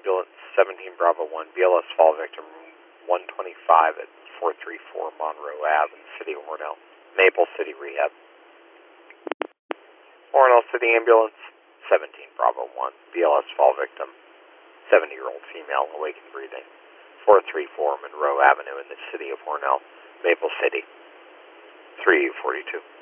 Ambulance 17 Bravo 1, BLS fall victim 125 at 434 Monroe Ave in the City of Hornell, Maple City Rehab. Hornell City Ambulance 17 Bravo 1, BLS fall victim 70-year-old female, awakened breathing, 434 Monroe Avenue in the City of Hornell, Maple City, 342.